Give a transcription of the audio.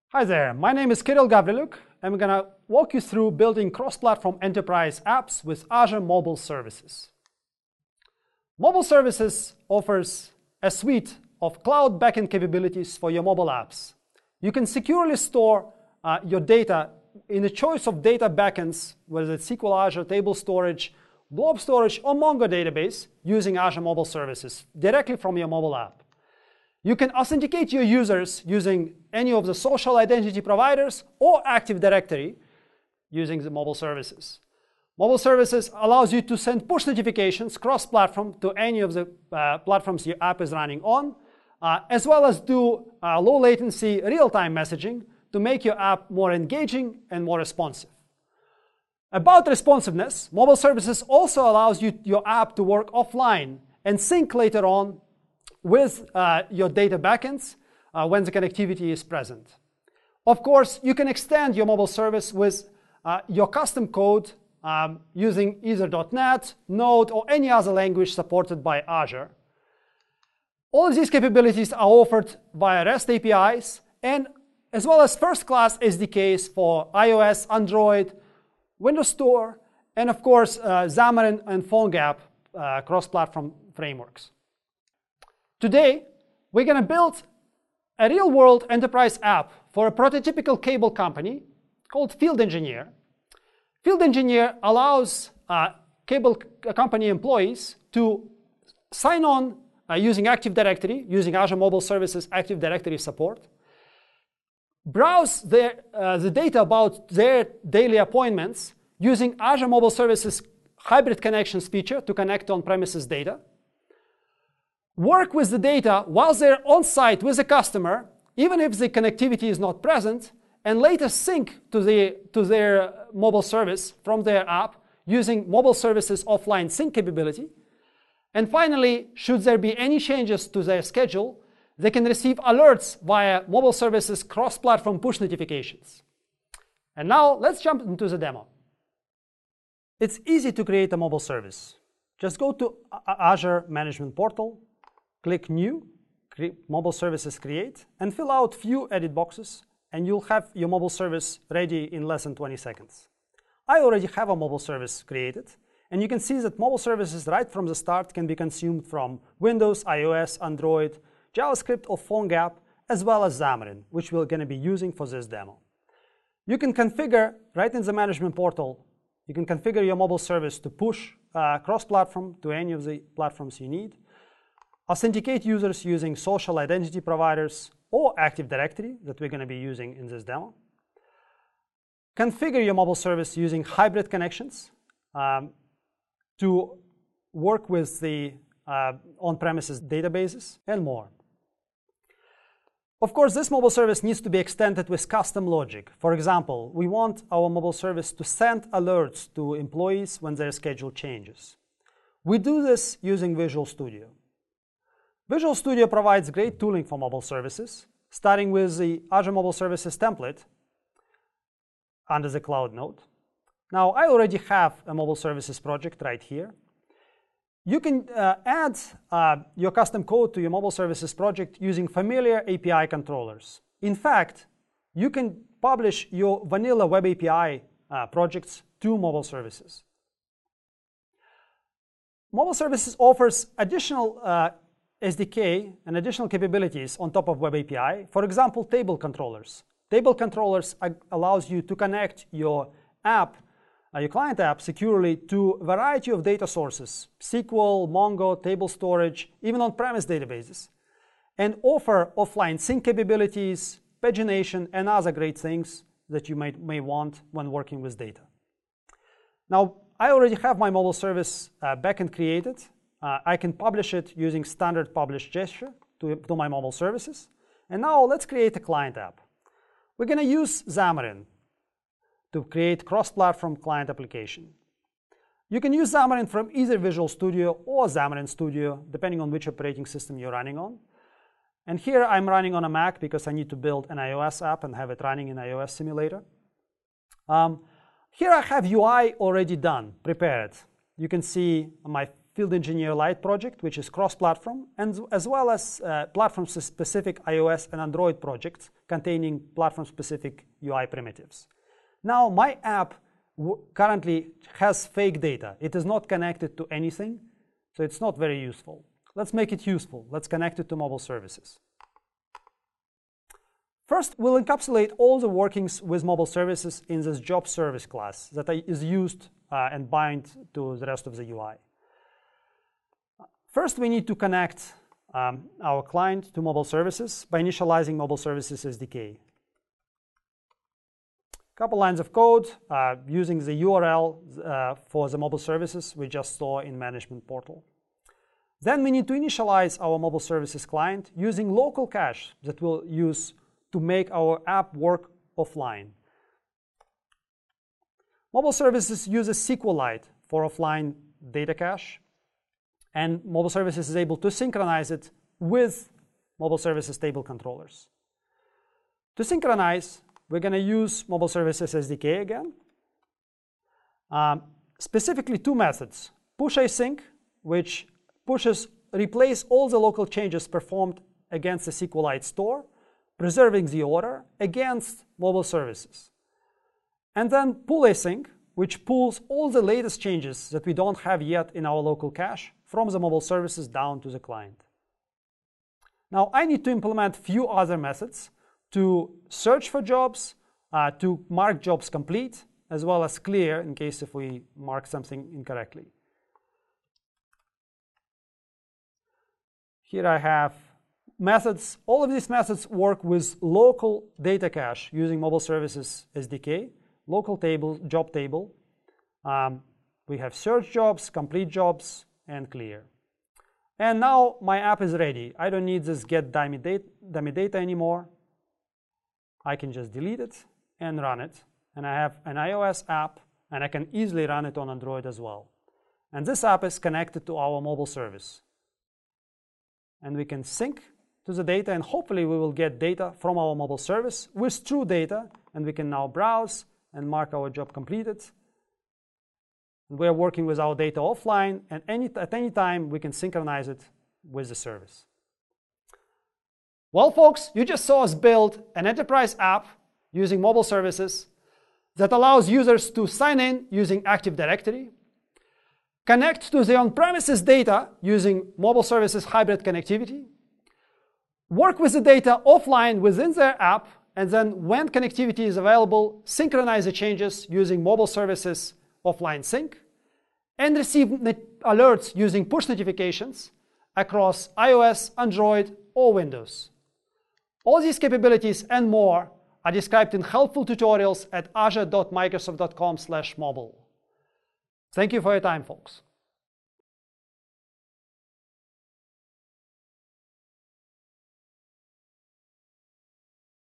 Hi there, my name is Kirill Gavriluk. I'm going to walk you through building cross-platform enterprise apps with Azure Mobile Services. Mobile Services offers a suite of cloud backend capabilities for your mobile apps. You can securely store your data in a choice of data backends, whether it's SQL Azure, Table Storage, Blob Storage, or Mongo database using Azure Mobile Services directly from your mobile app. You can authenticate your users using any of the social identity providers or Active Directory using the mobile services. Mobile services allows you to send push notifications cross-platform to any of the platforms your app is running on, as well as do low latency real-time messaging to make your app more engaging and more responsive. About responsiveness, mobile services also allows your app to work offline and sync later on with your data backends when the connectivity is present. Of course, you can extend your mobile service with your custom code using either .NET, Node, or any other language supported by Azure. All of these capabilities are offered via REST APIs, and as well as first-class SDKs for iOS, Android, Windows Store, and of course, Xamarin and PhoneGap cross-platform frameworks. Today, we're going to build a real-world enterprise app for a prototypical cable company called Field Engineer. Field Engineer allows cable company employees to sign on using Active Directory, using Azure Mobile Services Active Directory support, browse the data about their daily appointments using Azure Mobile Services Hybrid Connections feature to connect on-premises data, work with the data while they're on-site with the customer, even if the connectivity is not present, and later sync to their mobile service from their app using mobile services offline sync capability. And finally, should there be any changes to their schedule, they can receive alerts via mobile services cross-platform push notifications. And now let's jump into the demo. It's easy to create a mobile service. Just go to Azure Management Portal, click New, Mobile Services Create, and fill out few edit boxes, and you'll have your mobile service ready in less than 20 seconds. I already have a mobile service created, and you can see that mobile services right from the start can be consumed from Windows, iOS, Android, JavaScript, or PhoneGap, as well as Xamarin, which we're going to be using for this demo. You can configure, right in the management portal, you can configure your mobile service to push cross-platform to any of the platforms you need, authenticate users using social identity providers or Active Directory that we're going to be using in this demo, configure your mobile service using hybrid connections to work with the on-premises databases, and more. Of course, this mobile service needs to be extended with custom logic. For example, we want our mobile service to send alerts to employees when their schedule changes. We do this using Visual Studio. Visual Studio provides great tooling for mobile services, starting with the Azure Mobile Services template under the Cloud node. Now, I already have a mobile services project right here. You can add your custom code to your mobile services project using familiar API controllers. In fact, you can publish your vanilla web API projects to mobile services. Mobile services offers additional SDK and additional capabilities on top of Web API. For example, table controllers. Table controllers allows you to connect your app, your client app, securely to a variety of data sources, SQL, Mongo, table storage, even on-premise databases, and offer offline sync capabilities, pagination, and other great things that you may want when working with data. Now, I already have my mobile service backend created. I can publish it using standard publish gesture to my mobile services. And now let's create a client app. We're going to use Xamarin to create cross-platform client application. You can use Xamarin from either Visual Studio or Xamarin Studio, depending on which operating system you're running on. And here I'm running on a Mac because I need to build an iOS app and have it running in iOS Simulator. Here I have UI already done, prepared. You can see my Field Engineer Lite project, which is cross-platform, and as well as platform-specific iOS and Android projects containing platform-specific UI primitives. Now, my app currently has fake data. It is not connected to anything, so it's not very useful. Let's make it useful. Let's connect it to mobile services. First, we'll encapsulate all the workings with mobile services in this job service class that is used and bind to the rest of the UI. First, we need to connect our client to mobile services by initializing mobile services SDK. Couple lines of code using the URL for the mobile services we just saw in management portal. Then we need to initialize our mobile services client using local cache that we'll use to make our app work offline. Mobile services uses SQLite for offline data cache, and mobile services is able to synchronize it with mobile services table controllers. To synchronize, we're going to use mobile services SDK again. Specifically two methods: push async, which replace all the local changes performed against the SQLite store, preserving the order against mobile services. And then pull async, which pulls all the latest changes that we don't have yet in our local cache from the mobile services down to the client. Now, I need to implement few other methods to search for jobs, to mark jobs complete, as well as clear in case if we mark something incorrectly. Here I have methods. All of these methods work with local data cache using mobile services SDK, local table, job table. We have search jobs, complete jobs, and clear. And now my app is ready. I don't need this get dummy data anymore. I can just delete it and run it. And I have an iOS app, and I can easily run it on Android as well. And this app is connected to our mobile service. And we can sync to the data, and hopefully we will get data from our mobile service with true data, and we can now browse and mark our job completed. We are working with our data offline, and at any time we can synchronize it with the service. Well, folks, you just saw us build an enterprise app using mobile services that allows users to sign in using Active Directory, connect to the on-premises data using mobile services hybrid connectivity, work with the data offline within their app, and then when connectivity is available, synchronize the changes using mobile services offline sync, and receive alerts using push notifications across iOS, Android, or Windows. All these capabilities and more are described in helpful tutorials at azure.microsoft.com/mobile. Thank you for your time, folks.